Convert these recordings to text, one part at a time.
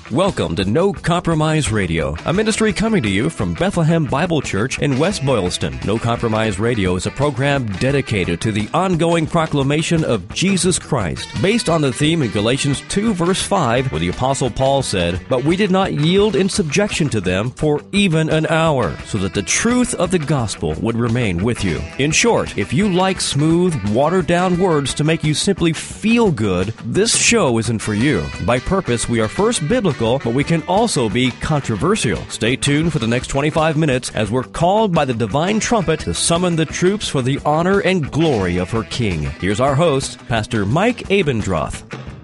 Welcome to No Compromise Radio, a ministry coming to you from Bethlehem Bible Church in West Boylston. No Compromise Radio is a program dedicated to the ongoing proclamation of Jesus Christ, based on the theme in Galatians 2 verse 5, where the Apostle Paul said, "But we did not yield in subjection to them for even an hour, so that the truth of the gospel would remain with you." In short, if you like smooth, watered-down words to make you simply feel good, this show isn't for you. By purpose, we are first biblical, but we can also be controversial. Stay tuned for the next 25 minutes as we're called by the divine trumpet to summon the troops for the honor and glory of her King. Here's our host, Pastor Mike Abendroth.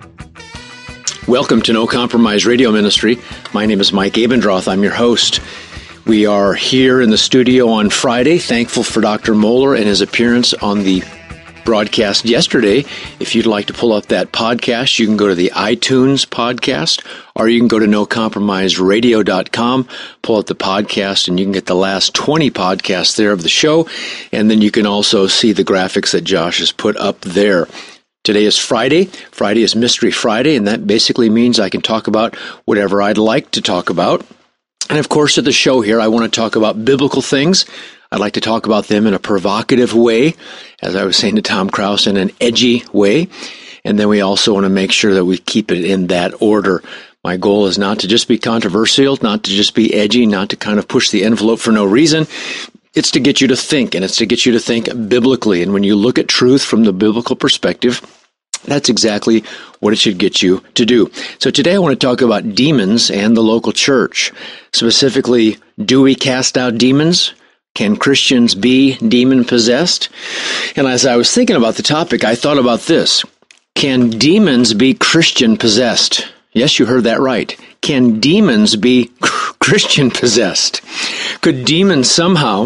Welcome to No Compromise Radio Ministry. My name is Mike Abendroth. I'm your host. We are here in the studio on Friday, thankful for Dr. Moeller and his appearance on the broadcast yesterday. If you'd like to pull up that podcast, you can go to the iTunes podcast, or you can go to NoCompromiseRadio.com, pull up the podcast, and you can get the last 20 podcasts there of the show, and then you can also see the graphics that Josh has put up there. Today is Friday. Friday is Mystery Friday, and that basically means I can talk about whatever I'd like to talk about. And of course, at the show here, I want to talk about biblical things. I'd like to talk about them in a provocative way, as I was saying to Tom Krause, in an edgy way. And then we also want to make sure that we keep it in that order. My goal is not to just be controversial, not to just be edgy, not to kind of push the envelope for no reason. It's to get you to think, and it's to get you to think biblically. And when you look at truth from the biblical perspective, that's exactly what it should get you to do. So today I want to talk about demons and the local church. Specifically, do we cast out demons? Can Christians be demon-possessed? And as I was thinking about the topic, I thought about this. Can demons be Christian-possessed? Yes, you heard that right. Can demons be Christian-possessed? Could demons somehow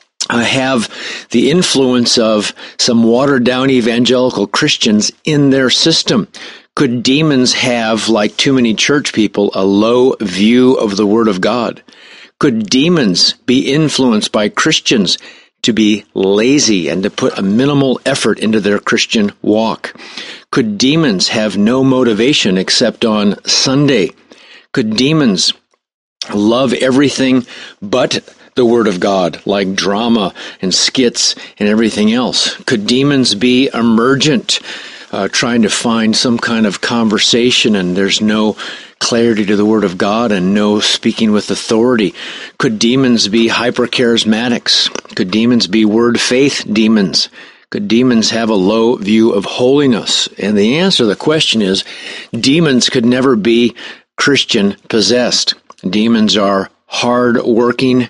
have the influence of some watered-down evangelical Christians in their system? Could demons have, like too many church people, a low view of the Word of God? Could demons be influenced by Christians to be lazy and to put a minimal effort into their Christian walk? Could demons have no motivation except on Sunday? Could demons love everything but the Word of God, like drama and skits and everything else? Could demons be emergent, trying to find some kind of conversation, and there's no clarity to the Word of God and no speaking with authority? Could demons be hypercharismatics? Could demons be word faith demons? Could demons have a low view of holiness? And the answer to the question is, demons could never be Christian possessed. Demons are hard-working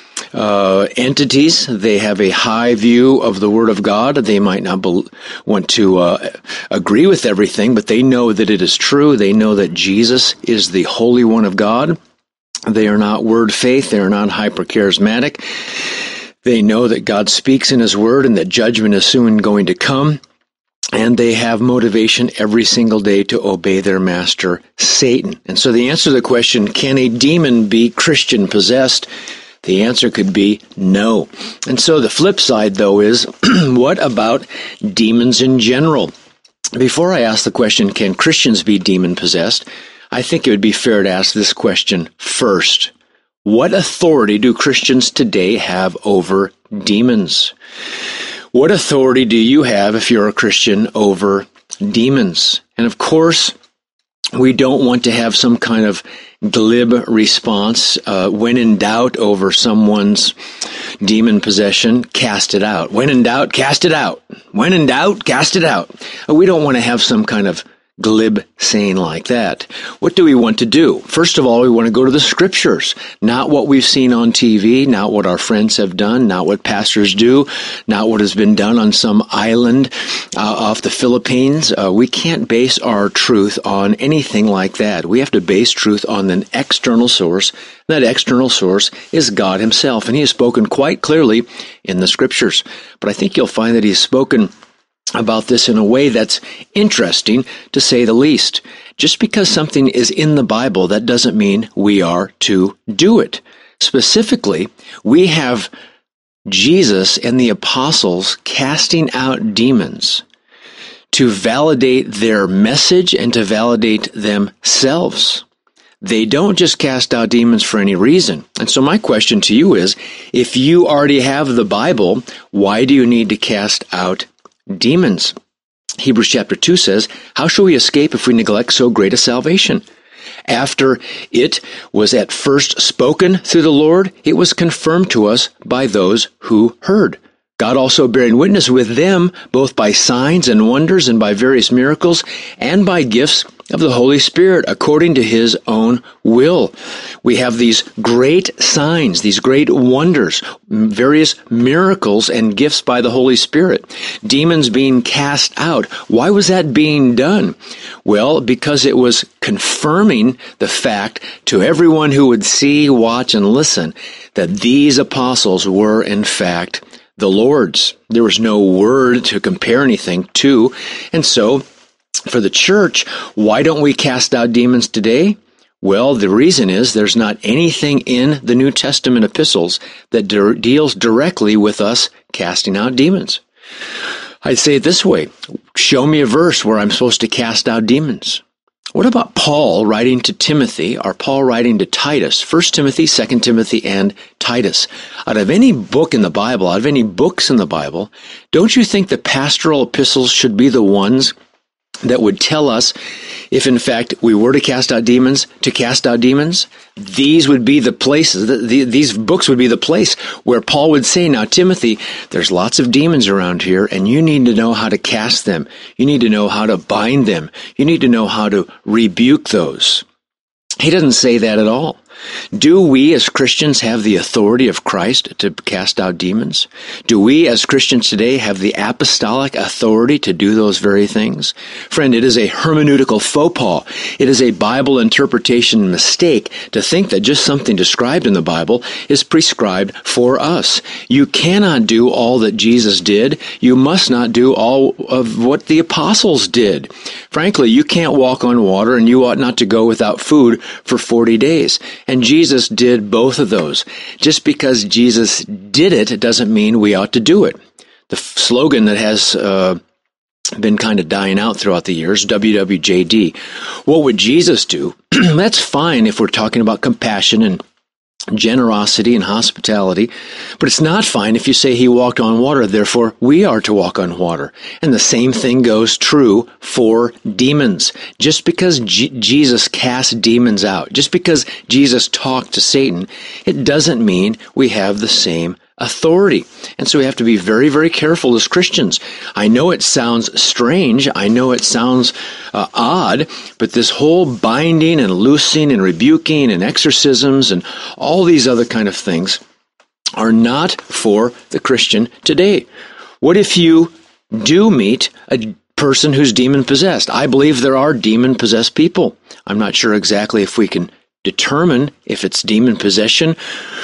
entities. They have a high view of the Word of God. They might not want to agree with everything, but they know that it is true. They know that Jesus is the Holy One of God. They are not word faith. They are not hypercharismatic. They know that God speaks in His Word and that judgment is soon going to come. And they have motivation every single day to obey their master, Satan. And so the answer to the question, can a demon be Christian possessed? The answer could be no. And so the flip side, though, is what about demons in general? Before I ask the question, can Christians be demon-possessed, I think it would be fair to ask this question first. What authority do Christians today have over demons? What authority do you have, if you're a Christian, over demons? And of course, we don't want to have some kind of glib response. When in doubt over someone's demon possession, cast it out. When in doubt, cast it out. When in doubt, cast it out. We don't want to have some kind of glib saying like that. What do we want to do? First of all, we want to go to the Scriptures, not what we've seen on TV, not what our friends have done, not what pastors do, not what has been done on some island off the Philippines. We can't base our truth on anything like that. We have to base truth on an external source. That external source is God Himself, and He has spoken quite clearly in the Scriptures. But I think you'll find that He has spoken about this in a way that's interesting, to say the least. Just because something is in the Bible, that doesn't mean we are to do it. Specifically, we have Jesus and the apostles casting out demons to validate their message and to validate themselves. They don't just cast out demons for any reason. And so my question to you is, if you already have the Bible, why do you need to cast out demons? Hebrews chapter 2 says, how shall we escape if we neglect so great a salvation? After it was at first spoken through the Lord, it was confirmed to us by those who heard. God also bearing witness with them, both by signs and wonders and by various miracles, and by gifts of the Holy Spirit, according to His own will. We have these great signs, these great wonders, various miracles and gifts by the Holy Spirit. Demons being cast out. Why was that being done? Well, because it was confirming the fact to everyone who would see, watch, and listen that these apostles were, in fact, the Lord's. There was no word to compare anything to. And so, for the church, why don't we cast out demons today? Well, the reason is there's not anything in the New Testament epistles that deals directly with us casting out demons. I'd say it this way. Show me a verse where I'm supposed to cast out demons. What about Paul writing to Timothy, or Paul writing to Titus, 1 Timothy, 2 Timothy, and Titus? Out of any book in the Bible, out of any books in the Bible, don't you think the pastoral epistles should be the ones that would tell us if, in fact, we were to cast out demons? These would be the places, these books would be the place where Paul would say, now, Timothy, there's lots of demons around here, and you need to know how to cast them. You need to know how to bind them. You need to know how to rebuke those. He doesn't say that at all. Do we as Christians have the authority of Christ to cast out demons? Do we as Christians today have the apostolic authority to do those very things? Friend, it is a hermeneutical faux pas. It is a Bible interpretation mistake to think that just something described in the Bible is prescribed for us. You cannot do all that Jesus did. You must not do all of what the apostles did. Frankly, you can't walk on water, and you ought not to go without food for 40 days. And Jesus did both of those. Just because Jesus did it doesn't mean we ought to do it. The slogan that has been kind of dying out throughout the years, WWJD. What would Jesus do? That's fine if we're talking about compassion and generosity and hospitality, but it's not fine if you say He walked on water, therefore we are to walk on water. And the same thing goes true for demons. Just because Jesus cast demons out, just because Jesus talked to Satan, it doesn't mean we have the same authority. And so we have to be very, very careful as Christians. I know it sounds strange. I know it sounds odd, but this whole binding and loosing and rebuking and exorcisms and all these other kind of things are not for the Christian today. What if you do meet a person who's demon-possessed? I believe there are demon-possessed people. I'm not sure exactly if we can determine if it's demon possession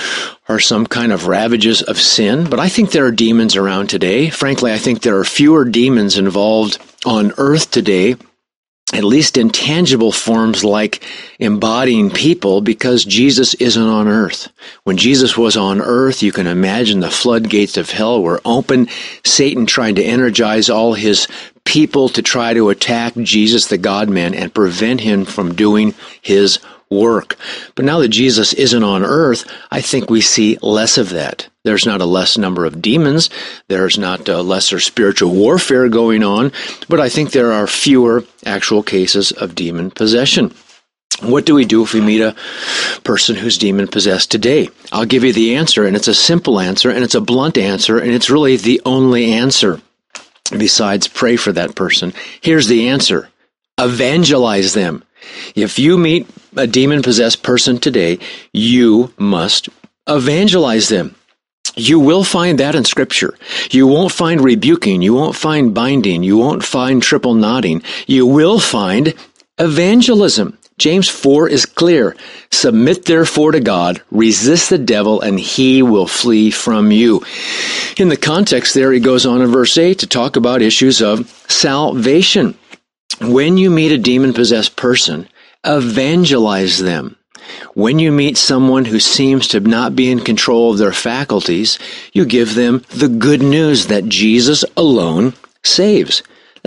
or some kind of ravages of sin, but I think there are demons around today. Frankly, I think there are fewer demons involved on earth today, at least in tangible forms like embodying people, because Jesus isn't on earth. When Jesus was on earth, you can imagine the floodgates of hell were open, Satan trying to energize all his people to try to attack Jesus, the God-man, and prevent him from doing his work. But now that Jesus isn't on earth, I think we see less of that. There's not a less number of demons. There's not a lesser spiritual warfare going on, but I think there are fewer actual cases of demon possession. What do we do if we meet a person who's demon-possessed today? I'll give you the answer, and it's a simple answer, and it's a blunt answer, and it's really the only answer. Besides, pray for that person. Here's the answer. Evangelize them. If you meet a demon-possessed person today, you must evangelize them. You will find that in Scripture. You won't find rebuking. You won't find binding. You won't find triple knotting. You will find evangelism. James 4 is clear. Submit therefore to God, resist the devil, and he will flee from you. In the context there, he goes on in verse 8 to talk about issues of salvation. When you meet a demon-possessed person, evangelize them. When you meet someone who seems to not be in control of their faculties, you give them the good news that Jesus alone saves.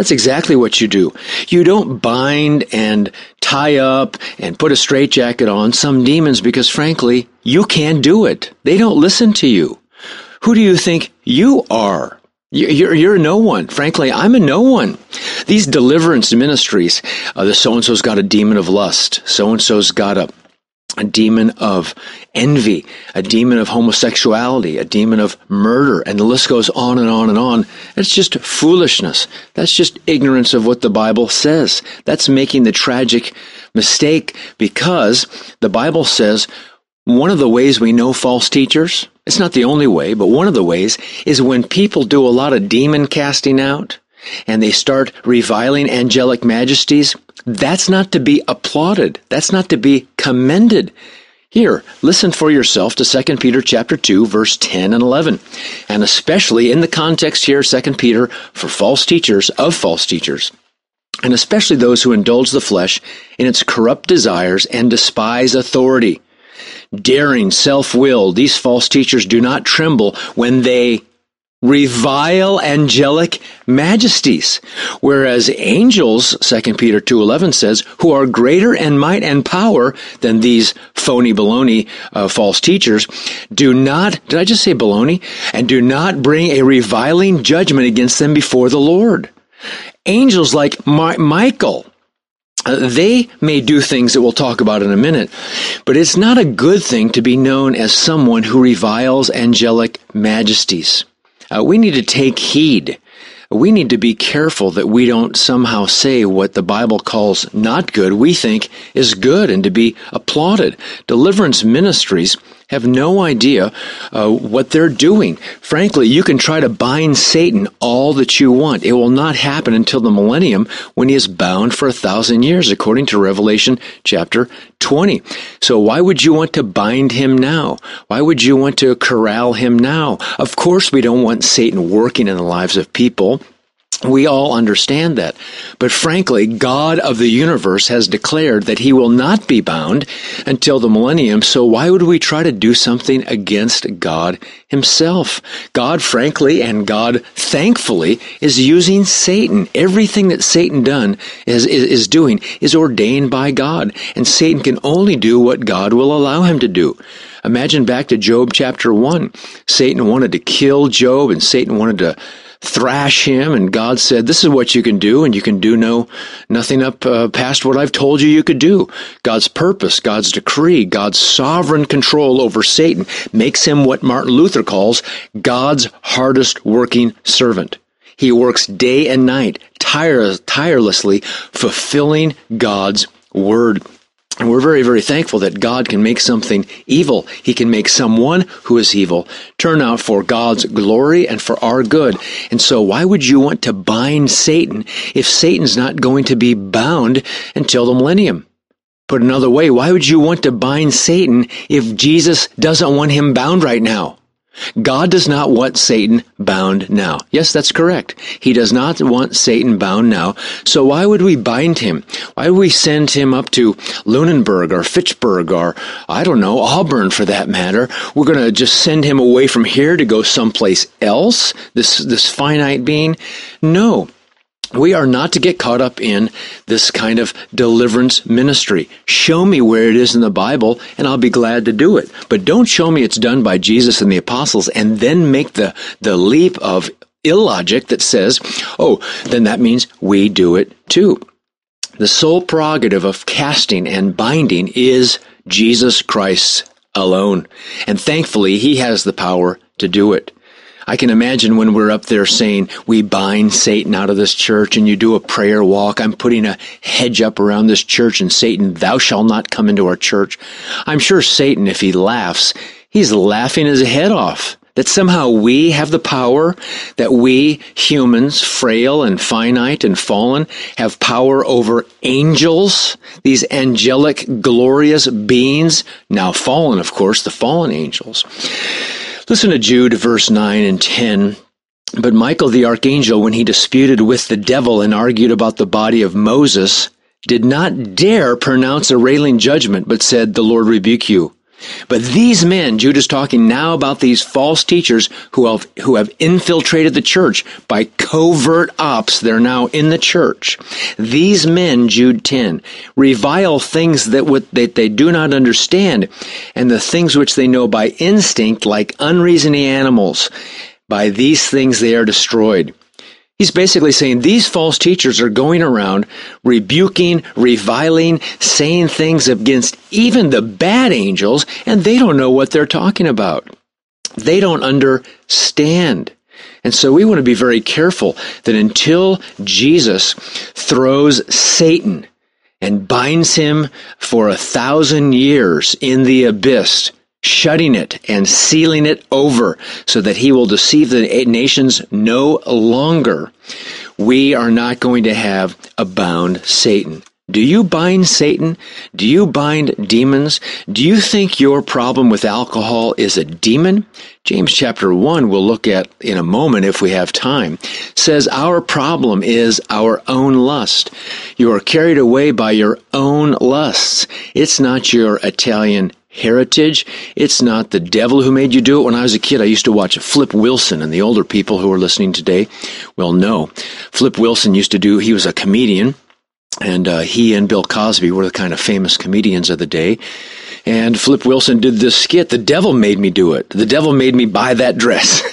That's exactly what you do. You don't bind and tie up and put a straitjacket on some demons because, frankly, you can't do it. They don't listen to you. Who do you think you are? You're no one. Frankly, I'm a no one. These deliverance ministries, the so-and-so's got a demon of lust. So-and-so's got a demon of envy, a demon of homosexuality, a demon of murder, and the list goes on and on and on. It's just foolishness. That's just ignorance of what the Bible says. That's making the tragic mistake, because the Bible says one of the ways we know false teachers, it's not the only way, but one of the ways is when people do a lot of demon casting out and they start reviling angelic majesties. That's not to be applauded. That's not to be commended. Here, listen for yourself to 2 Peter chapter 2, verse 10 and 11. And especially in the context here, 2 Peter, for false teachers, and especially those who indulge the flesh in its corrupt desires and despise authority. Daring, self-willed, these false teachers do not tremble when they revile angelic majesties, whereas angels, 2 Peter 2:11 says, who are greater in might and power than these phony baloney false teachers, do not, did I just say baloney? And do not bring a reviling judgment against them before the Lord. Angels like Michael, they may do things that we'll talk about in a minute, but it's not a good thing to be known as someone who reviles angelic majesties. We need to take heed. We need to be careful that we don't somehow say what the Bible calls not good, we think is good and to be applauded. Deliverance ministries have no idea what they're doing. Frankly, you can try to bind Satan all that you want. It will not happen until the millennium, when he is bound for 1,000 years, according to Revelation chapter 20. So why would you want to bind him now? Why would you want to corral him now? Of course, we don't want Satan working in the lives of people. We all understand that. But frankly, God of the universe has declared that he will not be bound until the millennium, so why would we try to do something against God himself? God, frankly, and God, thankfully, is using Satan. Everything that Satan is doing is ordained by God, and Satan can only do what God will allow him to do. Imagine back to Job chapter 1. Satan wanted to kill Job, and Satan wanted to thrash him, and God said, this is what you can do, and you can do nothing up past what I've told you could do. God's purpose, God's decree, God's sovereign control over Satan makes him what Martin Luther calls God's hardest working servant. He works day and night, tirelessly fulfilling God's word. And we're very, very thankful that God can make something evil. He can make someone who is evil turn out for God's glory and for our good. And so why would you want to bind Satan if Satan's not going to be bound until the millennium? Put another way, why would you want to bind Satan if Jesus doesn't want him bound right now? God does not want Satan bound now. Yes, that's correct. He does not want Satan bound now. So why would we bind him? Why would we send him up to Lunenburg or Fitchburg or, I don't know, Auburn for that matter? We're going to just send him away from here to go someplace else, this finite being? No. We are not to get caught up in this kind of deliverance ministry. Show me where it is in the Bible, and I'll be glad to do it. But don't show me it's done by Jesus and the apostles, and then make the leap of illogic that says, oh, then that means we do it too. The sole prerogative of casting and binding is Jesus Christ alone. And thankfully, he has the power to do it. I can imagine when we're up there saying, we bind Satan out of this church, and you do a prayer walk, I'm putting a hedge up around this church, and Satan, thou shalt not come into our church. I'm sure Satan, if he laughs, he's laughing his head off. That somehow we have the power, that we humans, frail and finite and fallen, have power over angels, these angelic, glorious beings, now fallen, of course, the fallen angels. Listen to Jude, verse 9 and 10. But Michael the archangel, when he disputed with the devil and argued about the body of Moses, did not dare pronounce a railing judgment, but said, the Lord rebuke you. But these men, Jude is talking now about these false teachers who have infiltrated the church by covert ops. They're now in the church. These men, Jude 10, revile things that they do not understand, and the things which they know by instinct, like unreasoning animals. By these things they are destroyed. He's basically saying these false teachers are going around rebuking, reviling, saying things against even the bad angels, and they don't know what they're talking about. They don't understand. And so we want to be very careful that until Jesus throws Satan and binds him for 1,000 years in the abyss, shutting it and sealing it over so that he will deceive the nations no longer, we are not going to have a bound Satan. Do you bind Satan? Do you bind demons? Do you think your problem with alcohol is a demon? James chapter 1, we'll look at in a moment if we have time, says our problem is our own lust. You are carried away by your own lusts. It's not your Italian heritage. It's not the devil who made you do it. When I was a kid, I used to watch Flip Wilson, and the older people who are listening today will know. Flip Wilson he was a comedian, and he and Bill Cosby were the kind of famous comedians of the day. And Flip Wilson did this skit, "The devil made me do it. The devil made me buy that dress."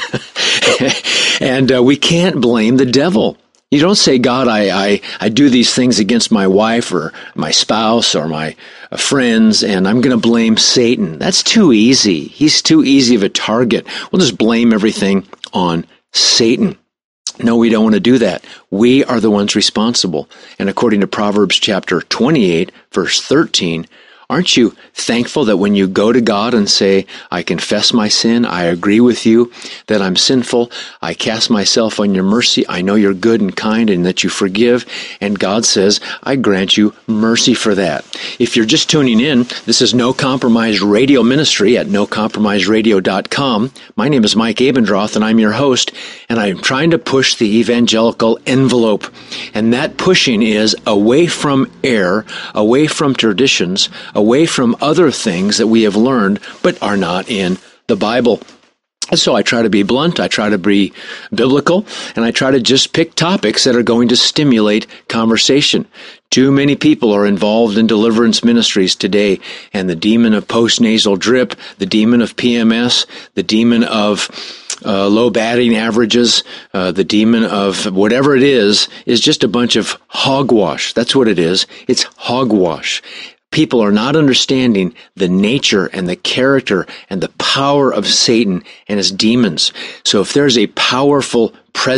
And we can't blame the devil. You don't say, God, I do these things against my wife or my spouse or my friends, and I'm going to blame Satan. That's too easy. He's too easy of a target. We'll just blame everything on Satan. No, we don't want to do that. We are the ones responsible. And according to Proverbs chapter 28, verse 13, aren't you thankful that when you go to God and say, I confess my sin, I agree with you that I'm sinful, I cast myself on your mercy, I know you're good and kind and that you forgive, and God says, I grant you mercy for that. If you're just tuning in, this is No Compromise Radio Ministry at NoCompromiseRadio.com. My name is Mike Abendroth, and I'm your host, and I'm trying to push the evangelical envelope. And that pushing is away from error, away from traditions, away from other things that we have learned but are not in the Bible. And so I try to be blunt, I try to be biblical, and I try to just pick topics that are going to stimulate conversation. Too many people are involved in deliverance ministries today, and the demon of postnasal drip, the demon of PMS, the demon of low batting averages, the demon of whatever it is just a bunch of hogwash. That's what it is. It's hogwash. People are not understanding the nature and the character and the power of Satan and his demons. So if there's a powerful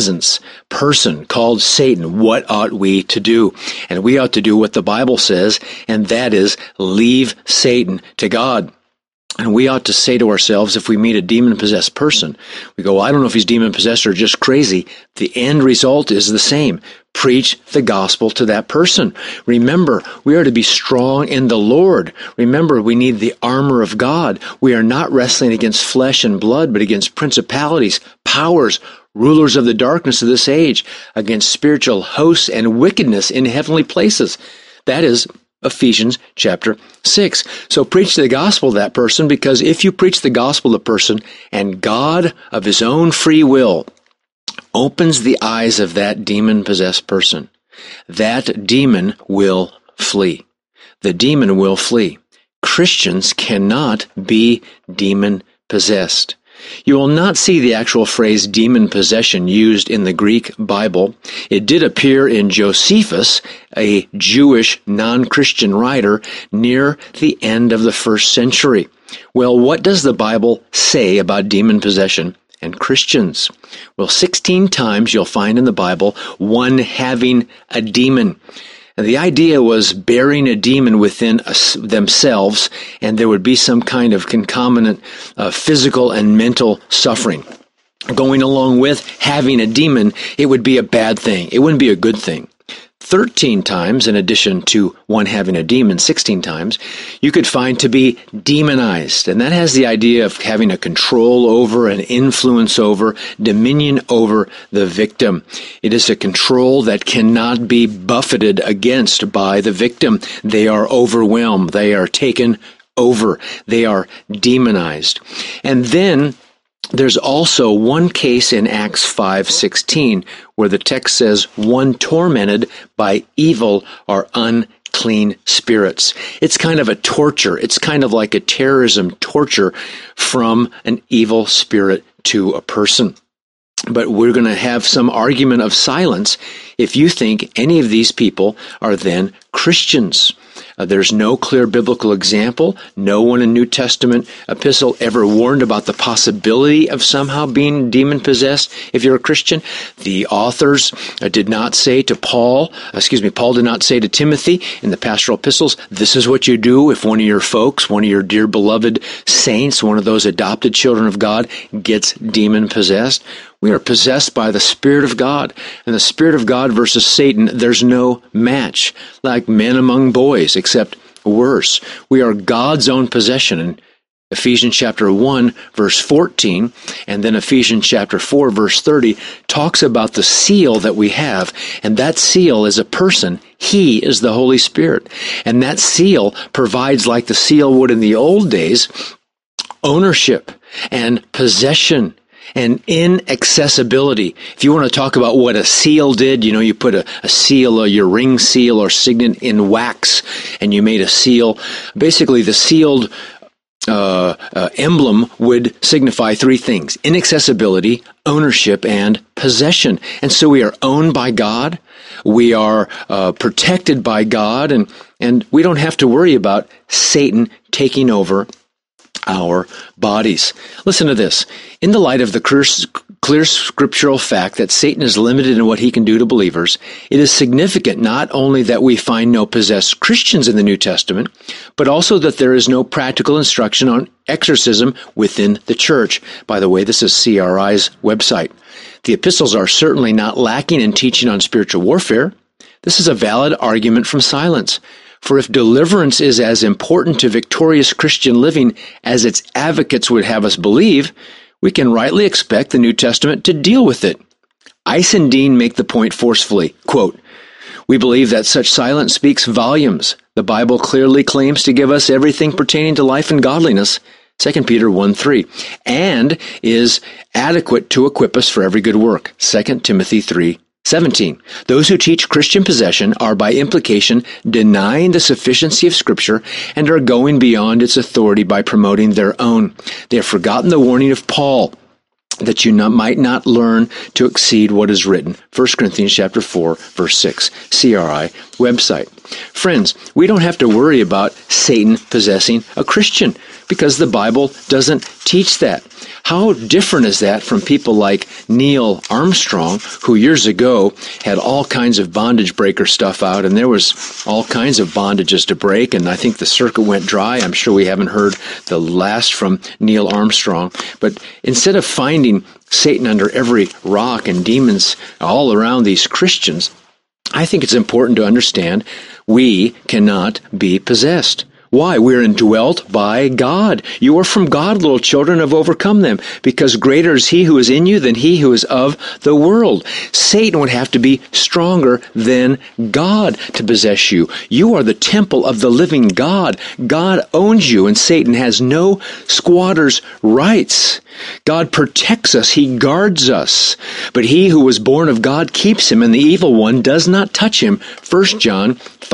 person called Satan, what ought we to do? And we ought to do what the Bible says, and that is leave Satan to God. And we ought to say to ourselves, if we meet a demon-possessed person, we go, well, I don't know if he's demon-possessed or just crazy. The end result is the same. Preach the gospel to that person. Remember, we are to be strong in the Lord. Remember, we need the armor of God. We are not wrestling against flesh and blood, but against principalities, powers, rulers of the darkness of this age, against spiritual hosts and wickedness in heavenly places. That is Ephesians chapter 6. So preach the gospel to that person, because if you preach the gospel to the person and God of his own free will opens the eyes of that demon-possessed person, that demon will flee. The demon will flee. Christians cannot be demon-possessed. You will not see the actual phrase demon possession used in the Greek Bible. It did appear in Josephus, a Jewish non-Christian writer, near the end of the 1st century. Well, what does the Bible say about demon possession and Christians? Well, 16 times you'll find in the Bible one having a demon. And the idea was bearing a demon within themselves, and there would be some kind of concomitant physical and mental suffering. Going along with having a demon, it would be a bad thing. It wouldn't be a good thing. 13 times, in addition to one having a demon, 16 times, you could find to be demonized. And that has the idea of having a control over, an influence over, dominion over the victim. It is a control that cannot be buffeted against by the victim. They are overwhelmed. They are taken over. They are demonized. And then there's also one case in Acts 5:16 where the text says, one tormented by evil or unclean spirits. It's kind of a torture. It's kind of like a terrorism torture from an evil spirit to a person. But we're going to have some argument of silence if you think any of these people are then Christians. There's no clear biblical example. No one in New Testament epistle ever warned about the possibility of somehow being demon-possessed if you're a Christian. The authors did not say to Paul did not say to Timothy in the pastoral epistles, this is what you do if one of your folks, one of your dear beloved saints, one of those adopted children of God gets demon-possessed. We are possessed by the Spirit of God. And the Spirit of God versus Satan, there's no match. Like men among boys, except worse. We are God's own possession. In Ephesians chapter 1, verse 14, and then Ephesians chapter 4, verse 30, talks about the seal that we have. And that seal is a person. He is the Holy Spirit. And that seal provides, like the seal would in the old days, ownership and possession and inaccessibility. If you want to talk about what a seal did, you put a seal, your ring seal or signet in wax, and you made a seal. Basically, the sealed emblem would signify three things: inaccessibility, ownership, and possession. And so we are owned by God. We are protected by God, and we don't have to worry about Satan taking over our bodies. Listen to this. In the light of the clear scriptural fact that Satan is limited in what he can do to believers, it is significant not only that we find no possessed Christians in the New Testament, but also that there is no practical instruction on exorcism within the church. By the way, this is CRI's website. The epistles are certainly not lacking in teaching on spiritual warfare. This is a valid argument from silence. For if deliverance is as important to victorious Christian living as its advocates would have us believe, we can rightly expect the New Testament to deal with it. Ice and Dean make the point forcefully. Quote, we believe that such silence speaks volumes. The Bible clearly claims to give us everything pertaining to life and godliness, 2 Peter 1:3, and is adequate to equip us for every good work, 2 Timothy 3:17. Those who teach Christian possession are by implication denying the sufficiency of Scripture and are going beyond its authority by promoting their own. They have forgotten the warning of Paul that you might not learn to exceed what is written. 1 Corinthians chapter 4, verse 6, CRI website. Friends, we don't have to worry about Satan possessing a Christian because the Bible doesn't teach that. How different is that from people like Neil Armstrong, who years ago had all kinds of bondage breaker stuff out, and there was all kinds of bondages to break, and I think the circuit went dry. I'm sure we haven't heard the last from Neil Armstrong. But instead of finding Satan under every rock and demons all around these Christians, I think it's important to understand we cannot be possessed. Why? We're indwelt by God. You are from God, little children, have overcome them, because greater is he who is in you than he who is of the world. Satan would have to be stronger than God to possess you. You are the temple of the living God. God owns you, and Satan has no squatter's rights. God protects us. He guards us. But he who was born of God keeps him, and the evil one does not touch him. 1 John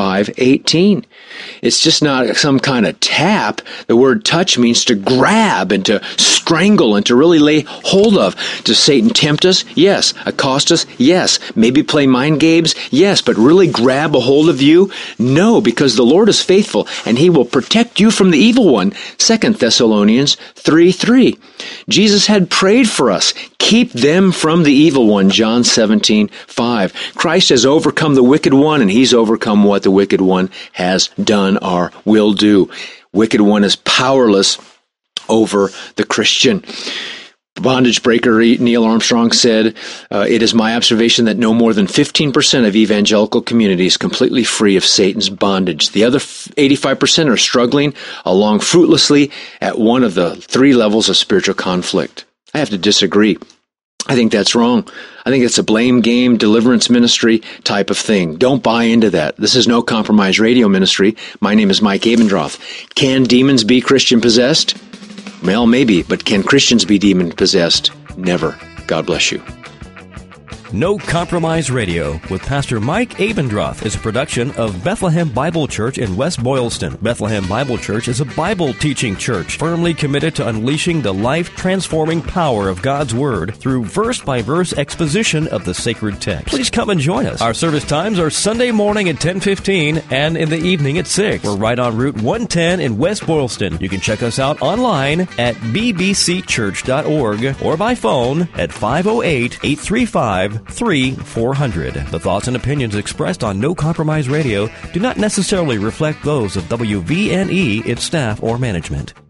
5:18. It's just not some kind of tap. The word touch means to grab and to strangle and to really lay hold of. Does Satan tempt us? Yes. Accost us? Yes. Maybe play mind games? Yes. But really grab a hold of you? No, because the Lord is faithful and he will protect you from the evil one. 2 Thessalonians 3:3. Jesus had prayed for us. Keep them from the evil one, John 17:5. Christ has overcome the wicked one, and he's overcome what the wicked one has done or will do. Wicked one is powerless over the Christian. Bondage breaker Neil Armstrong said, it is my observation that no more than 15% of evangelical community is completely free of Satan's bondage. The other 85% are struggling along fruitlessly at one of the three levels of spiritual conflict. I have to disagree. I think that's wrong. I think it's a blame game, deliverance ministry type of thing. Don't buy into that. This is No Compromise Radio Ministry. My name is Mike Abendroth. Can demons be Christian possessed? Well, maybe, but can Christians be demon possessed? Never. God bless you. No Compromise Radio with Pastor Mike Abendroth is a production of Bethlehem Bible Church in West Boylston. Bethlehem Bible Church is a Bible-teaching church firmly committed to unleashing the life-transforming power of God's Word through verse-by-verse exposition of the sacred text. Please come and join us. Our service times are Sunday morning at 10:15 and in the evening at 6. We're right on Route 110 in West Boylston. You can check us out online at bbcchurch.org or by phone at 508-835-3400. The thoughts and opinions expressed on No Compromise Radio do not necessarily reflect those of WVNE, its staff, or management.